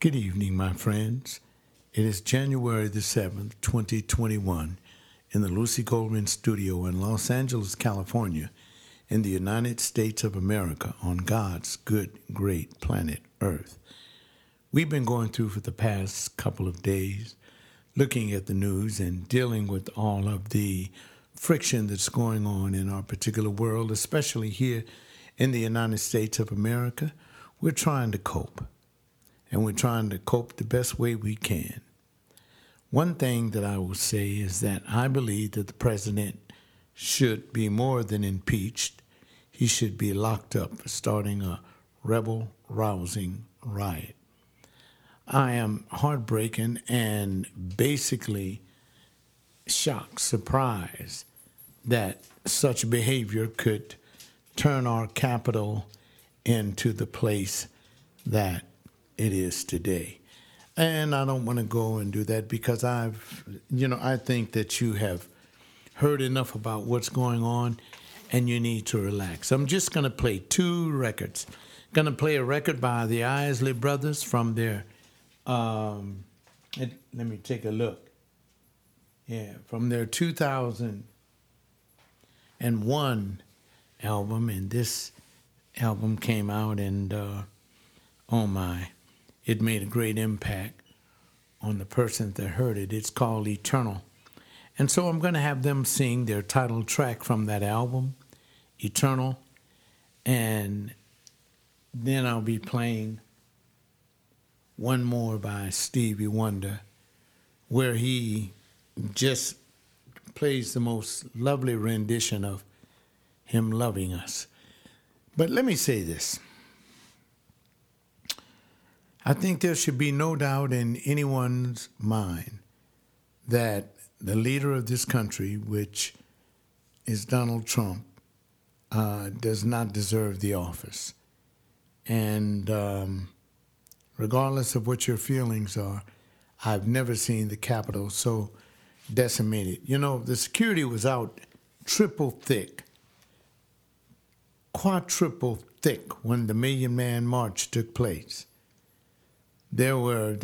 Good evening, my friends. It is January the 7th, 2021, in the Lucy Goldman Studio in Los Angeles, California, in the United States of America, on God's good, great planet Earth. We've been going through for the past couple of days, looking at the news and dealing with all of the friction that's going on in our particular world, especially here in the United States of America. We're trying to cope. And we're trying to cope the best way we can. One thing that I will say is that I believe that the president should be more than impeached. He should be locked up for starting a rebel-rousing riot. I am heartbroken and basically shocked, surprised that such behavior could turn our capital into the place that it is today. And I don't want to go and do that because I think that you have heard enough about what's going on and you need to relax. I'm just going to play two records. Going to play a record by the Isley Brothers from their, let me take a look. Yeah, from their 2001 album. And this album came out and, oh my, it made a great impact on the person that heard it. It's called Eternal. And so I'm going to have them sing their title track from that album, Eternal. And then I'll be playing one more by Stevie Wonder, where he just plays the most lovely rendition of him loving us. But let me say this. I think there should be no doubt in anyone's mind that the leader of this country, which is Donald Trump, does not deserve the office. And regardless of what your feelings are, I've never seen the Capitol so decimated. You know, the security was out triple thick, quadruple thick when the Million Man March took place. There were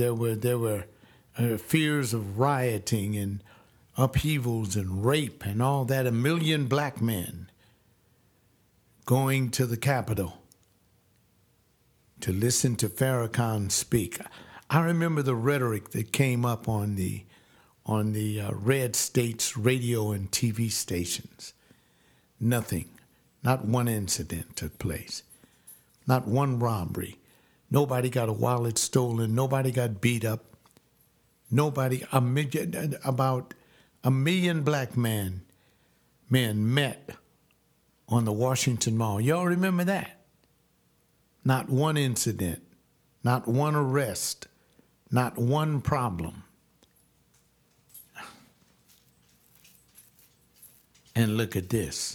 fears of rioting and upheavals and rape and all that. 1 million black men going to the Capitol to listen to Farrakhan speak. I remember the rhetoric that came up on the red states radio and TV stations. Nothing, not one incident took place, not one robbery. Nobody got a wallet stolen. Nobody got beat up. About 1 million black men met on the Washington Mall. Y'all remember that? Not one incident, not one arrest, not one problem. And look at this.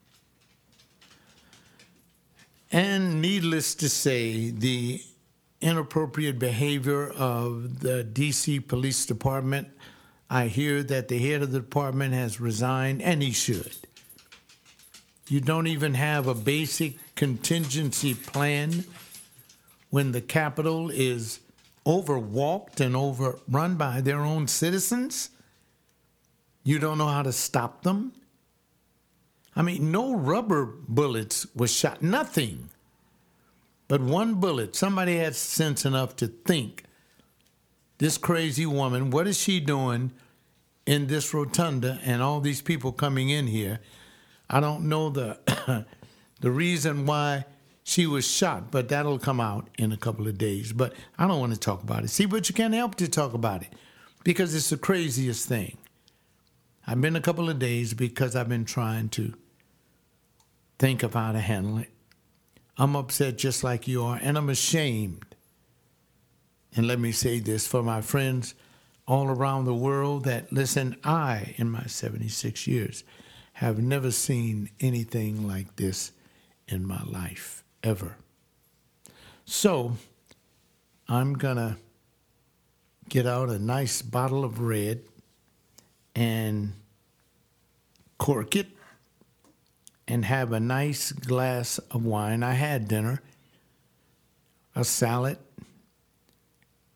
And needless to say, the inappropriate behavior of the D.C. Police Department, I hear that the head of the department has resigned, and he should. You don't even have a basic contingency plan when the Capitol is overwalked and overrun by their own citizens. You don't know how to stop them. I mean, no rubber bullets were shot, nothing. But one bullet, somebody had sense enough to think, this crazy woman, what is she doing in this rotunda and all these people coming in here? I don't know the the reason why she was shot, but that'll come out in a couple of days. But I don't want to talk about it. See, but you can't help to talk about it because it's the craziest thing. I've been a couple of days because I've been trying to think of how to handle it. I'm upset just like you are, and I'm ashamed. And let me say this for my friends all around the world that, listen, I, in my 76 years, have never seen anything like this in my life, ever. So I'm going to get out a nice bottle of red and cork it and have a nice glass of wine. I had dinner, a salad,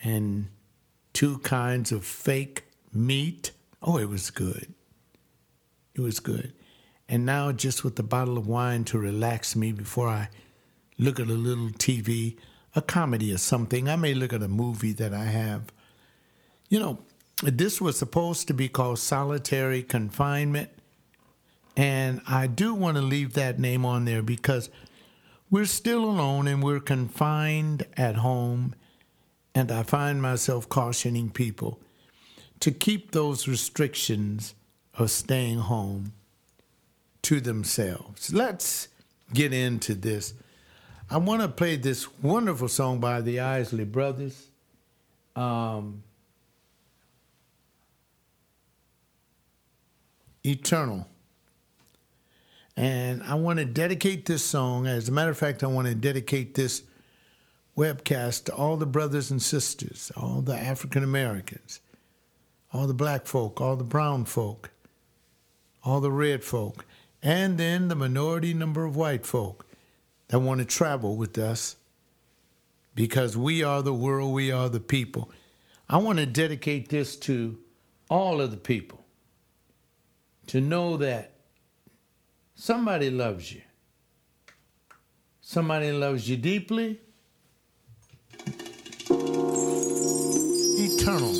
and 2 kinds of fake meat. Oh, it was good. It was good. And now just with a bottle of wine to relax me before I look at a little TV, a comedy or something. I may look at a movie that I have. You know, this was supposed to be called Solitary Confinement. And I do want to leave that name on there because we're still alone and we're confined at home. And I find myself cautioning people to keep those restrictions of staying home to themselves. Let's get into this. I want to play this wonderful song by the Isley Brothers. Eternal. And I want to dedicate this song. As a matter of fact, I want to dedicate this webcast to all the brothers and sisters, all the African Americans, all the black folk, all the brown folk, all the red folk, and then the minority number of white folk that want to travel with us because we are the world, we are the people. I want to dedicate this to all of the people to know that somebody loves you. Somebody loves you deeply. Eternal.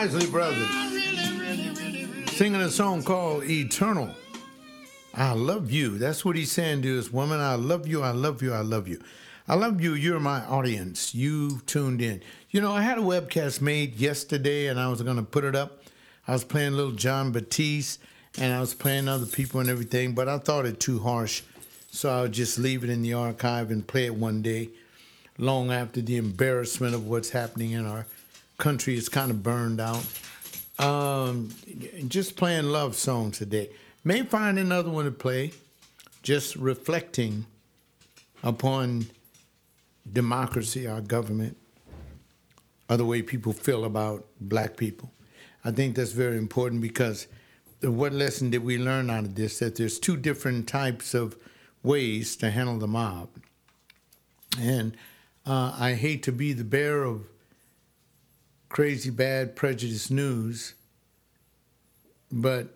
Isley Brothers singing a song called Eternal. I love you. That's what he's saying to his woman. I love you. I love you. I love you. I love you. You're my audience. You tuned in. You know, I had a webcast made yesterday, and I was going to put it up. I was playing little John Batiste, and I was playing other people and everything, but I thought it too harsh, so I'll just leave it in the archive and play it one day, long after the embarrassment of what's happening in our country is kind of burned out. Just playing love songs today. May find another one to play, just reflecting upon democracy, our government, or the way people feel about black people. I think that's very important because what lesson did we learn out of this? That there's two different types of ways to handle the mob. And I hate to be the bearer of crazy, bad, prejudiced news, but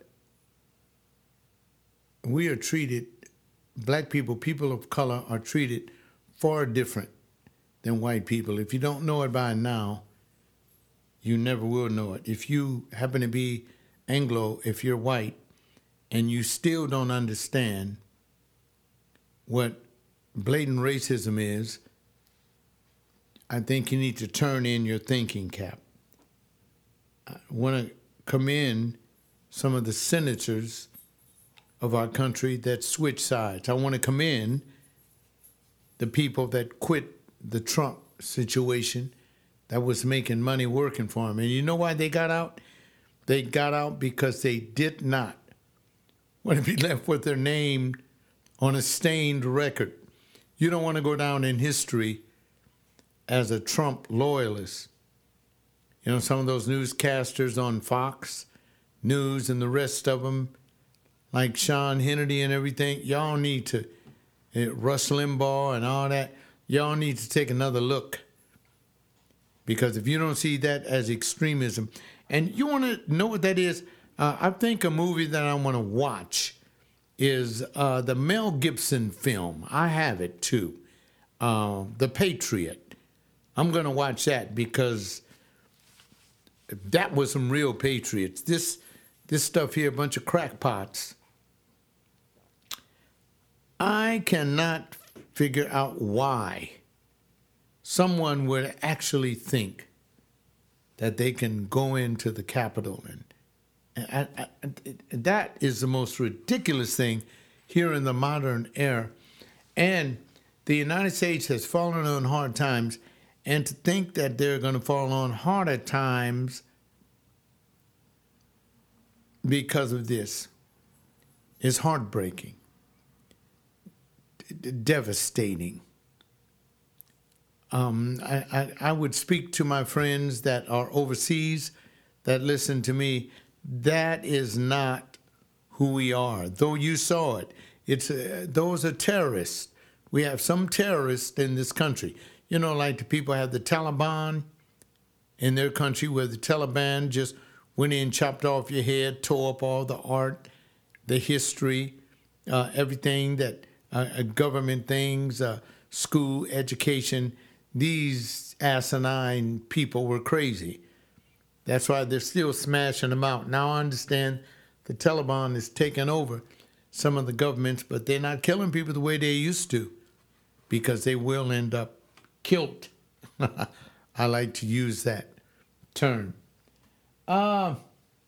we are treated, black people, people of color, are treated far different than white people. If you don't know it by now, you never will know it. If you happen to be Anglo, if you're white, and you still don't understand what blatant racism is, I think you need to turn in your thinking cap. I want to commend some of the senators of our country that switch sides. I want to commend the people that quit the Trump situation that was making money working for him. And you know why they got out? They got out because they did not want to be left with their name on a stained record. You don't want to go down in history as a Trump loyalist. You know, some of those newscasters on Fox News and the rest of them, like Sean Hannity and everything, y'all need to, Rush Limbaugh and all that, y'all need to take another look. Because if you don't see that as extremism, and you want to know what that is, I think a movie that I want to watch is the Mel Gibson film. I have it too, The Patriot. I'm going to watch that because that was some real patriots. This stuff here, a bunch of crackpots. I cannot figure out why someone would actually think that they can go into the Capitol. And that is the most ridiculous thing here in the modern era. And the United States has fallen on hard times, and to think that they're going to fall on harder times because of this is heartbreaking, devastating. I would speak to my friends that are overseas that listen to me. That is not who we are. Though you saw it, those are terrorists. We have some terrorists in this country. You know, like the people have the Taliban in their country, where the Taliban just went in, chopped off your head, tore up all the art, the history, everything that government things, school, education. These asinine people were crazy. That's why they're still smashing them out. Now I understand the Taliban is taking over some of the governments, but they're not killing people the way they used to, because they will end up killed. I like to use that term. I'm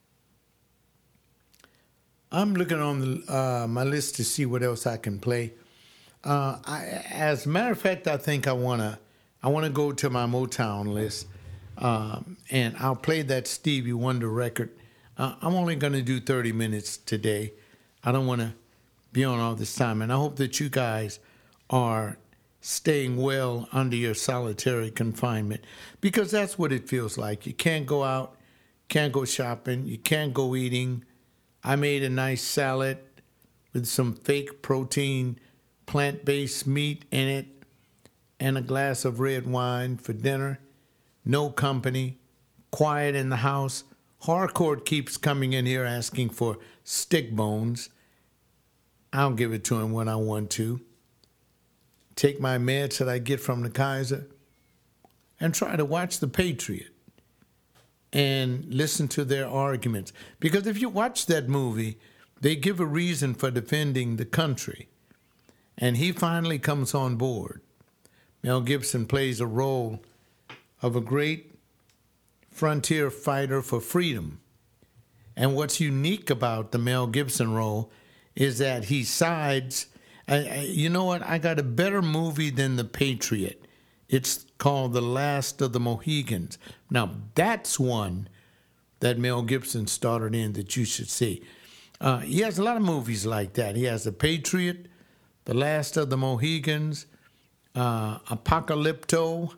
looking on my list to see what else I can play. As a matter of fact, I think I want to go to my Motown list, and I'll play that Stevie Wonder record. I'm only going to do 30 minutes today. I don't want to be on all this time, and I hope that you guys are staying well under your solitary confinement, because that's what it feels like. You can't go out, can't go shopping, you can't go eating. I made a nice salad with some fake protein, plant-based meat in it, and a glass of red wine for dinner. No company, quiet in the house. Harcourt keeps coming in here asking for stick bones. I'll give it to him when I want to. Take my meds that I get from the Kaiser and try to watch The Patriot. and listen to their arguments. Because if you watch that movie, they give a reason for defending the country. And he finally comes on board. Mel Gibson plays a role of a great frontier fighter for freedom. And what's unique about the Mel Gibson role is that he sides. You know what? I got a better movie than The Patriot. It's called The Last of the Mohegans. Now, that's one that Mel Gibson started in that you should see. He has a lot of movies like that. He has The Patriot, The Last of the Mohegans, Apocalypto.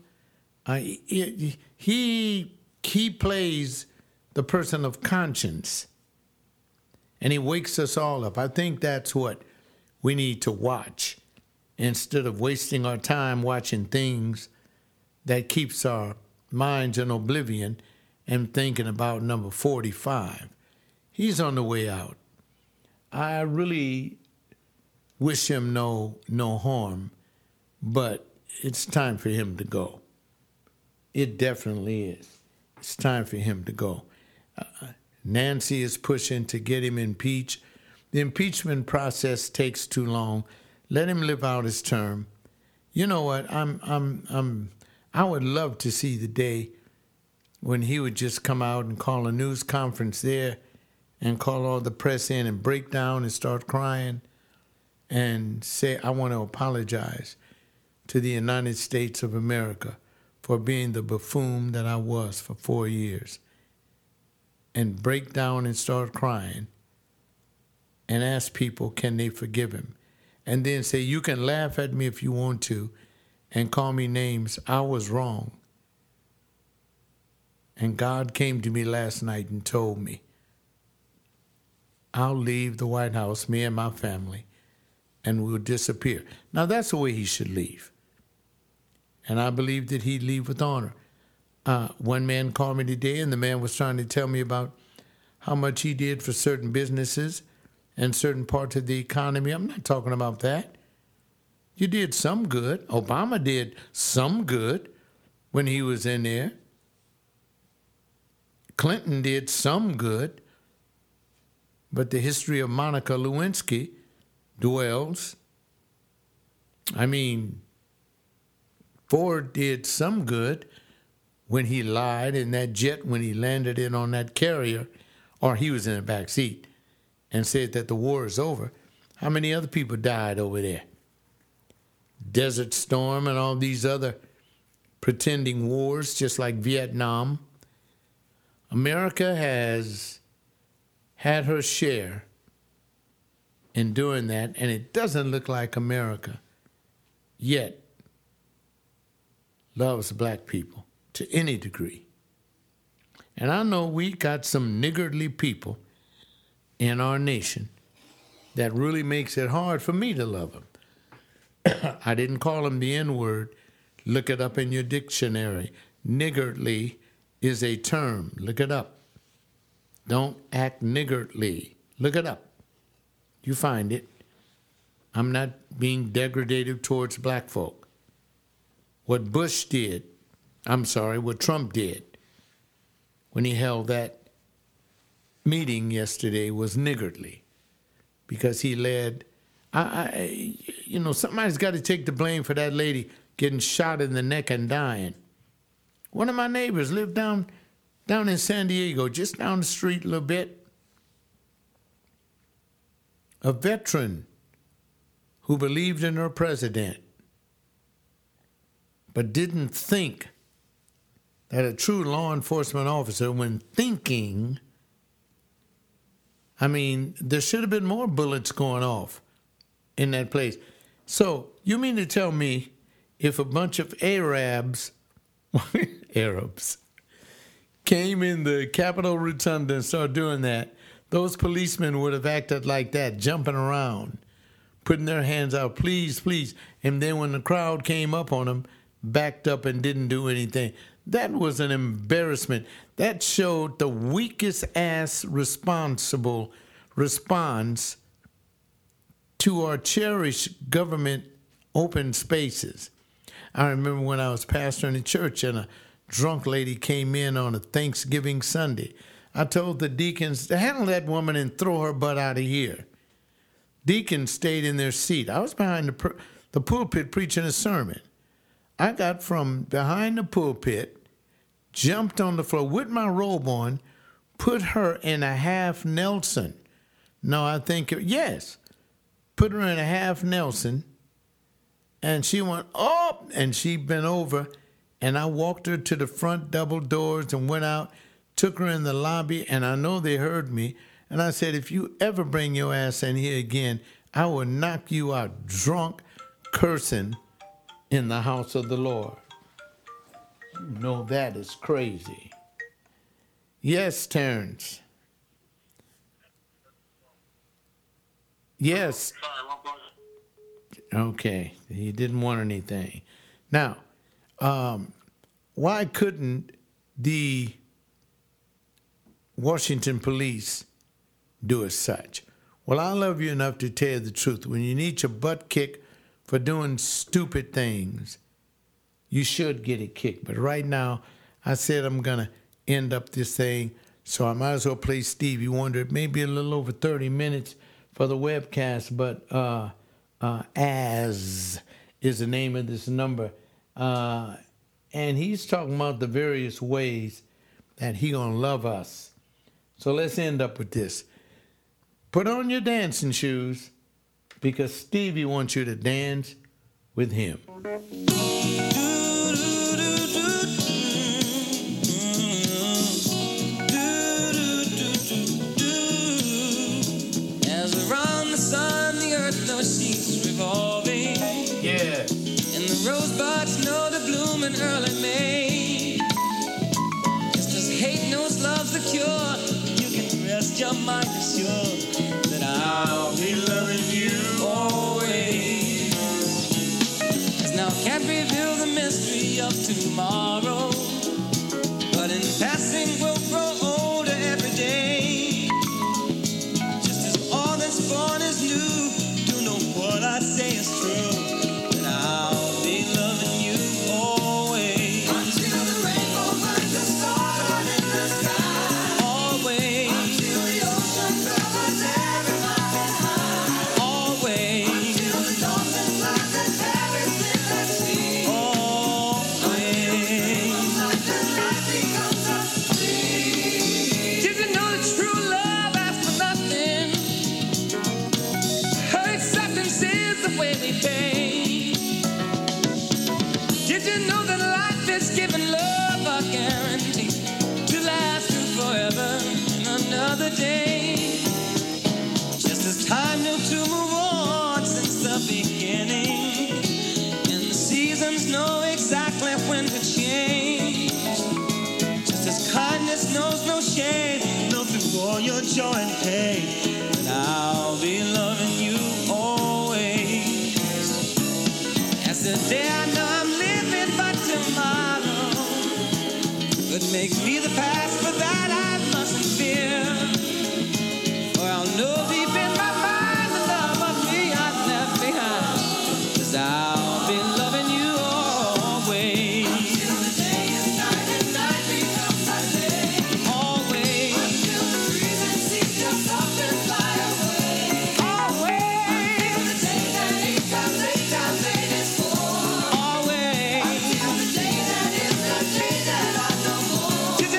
He plays the person of conscience, and he wakes us all up. I think that's what we need to watch instead of wasting our time watching things that keeps our minds in oblivion and thinking about number 45. He's on the way out. I really wish him no harm, but it's time for him to go. It definitely is. It's time for him to go. Nancy is pushing to get him impeached. The impeachment process takes too long. Let him live out his term. You know what? I would love to see the day when he would just come out and call a news conference there and call all the press in and break down and start crying and say, I want to apologize to the United States of America for being the buffoon that I was for 4 years, and break down and start crying and ask people, can they forgive him? And then say, you can laugh at me if you want to and call me names. I was wrong. And God came to me last night and told me, I'll leave the White House, me and my family, and we'll disappear. Now, that's the way he should leave. And I believe that he'd leave with honor. One man called me today, and the man was trying to tell me about how much he did for certain businesses and certain parts of the economy. I'm not talking about that. You did some good. Obama did some good when he was in there. Clinton did some good. But the history of Monica Lewinsky dwells. I mean, Ford did some good when he lied in that jet when he landed it on that carrier, or he was in the back seat, and said that the war is over. How many other people died over there? Desert Storm and all these other pretending wars, just like Vietnam. America has had her share in doing that, and it doesn't look like America yet loves black people to any degree. And I know we got some niggardly people in our nation that really makes it hard for me to love them. I didn't call them the N-word. Look it up in your dictionary. Niggardly is a term. Look it up. Don't act niggardly. Look it up. You find it. I'm not being degradative towards black folk. What Trump did when he held that meeting yesterday was niggardly, because he led, somebody's got to take the blame for that lady getting shot in the neck and dying. One of my neighbors lived down in San Diego, just down the street a little bit. A veteran who believed in her president, but didn't think that a true law enforcement officer, when thinking, there should have been more bullets going off in that place. So you mean to tell me if a bunch of Arabs came in the Capitol Rotunda and started doing that, those policemen would have acted like that, jumping around, putting their hands out, please, please. And then when the crowd came up on them, backed up and didn't do anything. That was an embarrassment. That showed the weakest ass responsible response to our cherished government open spaces. I remember when I was pastoring a church and a drunk lady came in on a Thanksgiving Sunday. I told the deacons to handle that woman and throw her butt out of here. Deacons stayed in their seat. I was behind the pulpit preaching a sermon. I got from behind the pulpit, jumped on the floor with my robe on, put her in a half Nelson. No, I think, yes, put her in a half Nelson, and she went up, and she bent over, and I walked her to the front double doors and went out, took her in the lobby, and I know they heard me, and I said, if you ever bring your ass in here again, I will knock you out drunk, cursing in the house of the Lord. You know that is crazy. Yes, Terrence. Yes. Okay, he didn't want anything. Now, why couldn't the Washington police do as such? Well, I love you enough to tell you the truth. When you need your butt kicked for doing stupid things, you should get it kicked. But right now, I said I'm going to end up this thing, so I might as well play Stevie Wonder. It may be a little over 30 minutes for the webcast, but As is the name of this number. And he's talking about the various ways that he going to love us. So let's end up with this. Put on your dancing shoes, because Stevie wants you to dance with him. As around the sun, the earth no cease revolving. Yeah. And the rosebuds know to bloom in early May. Just as hate knows love's the cure, you can rest your mind assured that I'll be loving you always. As now can't reveal the mystery of tomorrow, but in passing we'll grow older every day. Just as all that's born is new, do know what I say is true, that I'll be loving you always. Until the rainbow finds a star in the sky. Always. Until the ocean covers every mountain high. Always. Until the dolphin flies and carries in the sea. Always. Until life becomes a dream. Did you know that true love asks for nothing? Her acceptance is the way we pay. Did you know that life is giving love a guarantee to last through forever and another day? Just as time knew to move on since the beginning, and the seasons know exactly when to change. Just as kindness knows no shame, know through all your joy and pain, and I'll be loving you always. As the day I know I'm living, but tomorrow could make me the past, but that I mustn't fear. For I'll know deep in my mind the love of me I've left behind, 'cause I'll be loving you always. Until the day is night and night becomes a day. Always. Until the trees and seas just up and fly away. Always. Until the day that ain't got late time late is for. Always. Until the day that is the day that I know more. Did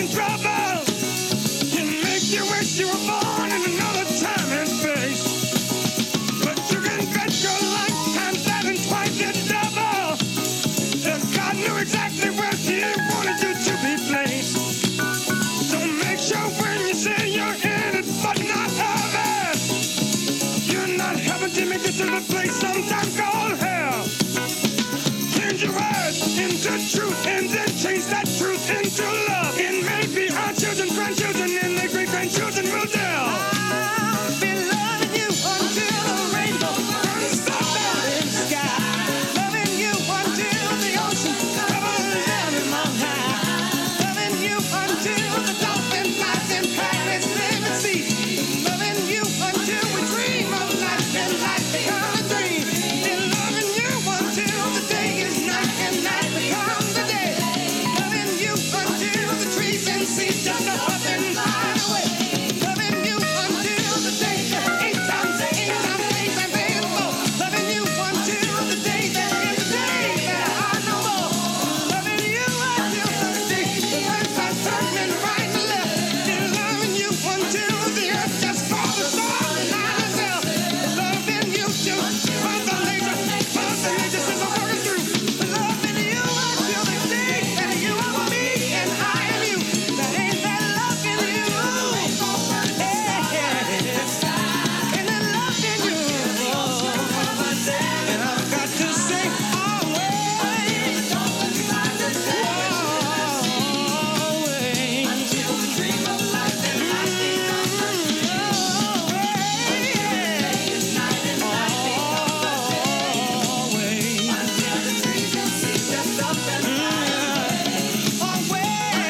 causing trouble. Can make you wish you were born in another time and space. But you can bet your lifetime's having twice the double. And God knew exactly where He wanted you to be placed. So make sure when you say you're in it, but not of it, you're not helping to make it to the place sometimes called hell. Change your words into truth and then change that truth into love. And maybe our children, grandchildren, and their great-grandchildren will tell. I've been loving you until the rainbow burns the mountain sky. Loving you until the ocean covers every mountain high. Loving you until the dolphin flies in Paris, live at sea. Loving you until we dream of life and life becomes a dream. And loving you until the day is night and night becomes the day. Loving you until the trees and seas just up and fly away. Loving you until the day that eight times eight and eight more. Loving you until the day that is the day that I know more. Loving you until the day the earth starts turning right and left. And loving you until the earth just falls apart and I myself. Loving you till Mother Nature says I'm working through. Loving you until the day that you are me and I am you. That ain't that loving you. And that loving you. And I've got to say always. Until the dream of life and life becomes a dream. Day is night and night becomes a day. Until the trees and seas just up and fly away.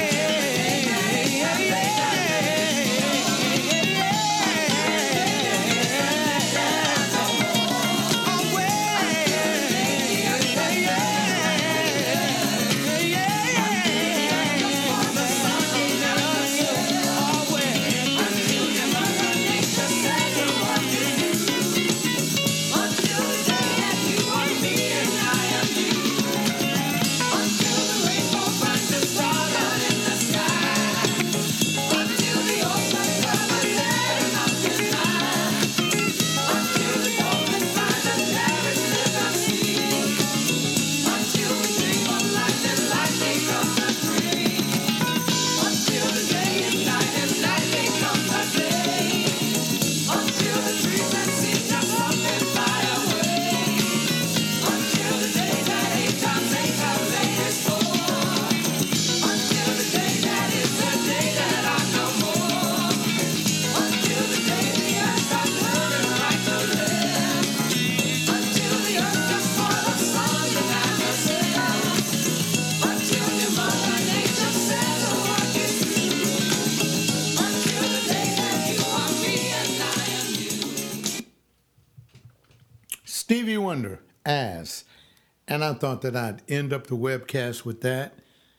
Stevie Wonder, As. And I thought that I'd end up the webcast with that.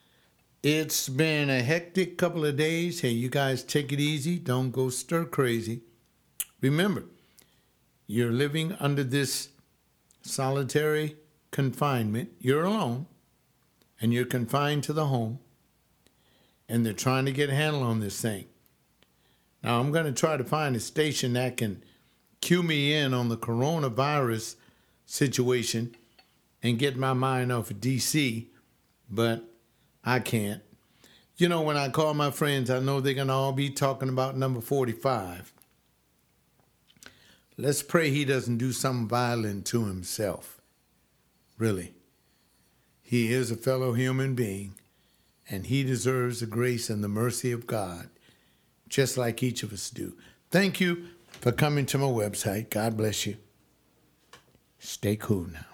It's been a hectic couple of days. Hey, you guys take it easy. Don't go stir crazy. Remember, you're living under this solitary confinement. You're alone, and you're confined to the home, and they're trying to get a handle on this thing. Now, I'm going to try to find a station that can cue me in on the coronavirus situation and get my mind off of D.C., but I can't. You know, when I call my friends, I know they're going to all be talking about number 45. Let's pray he doesn't do something violent to himself. Really. He is a fellow human being, and he deserves the grace and the mercy of God, just like each of us do. Thank you for coming to my website. God bless you. Stay cool now.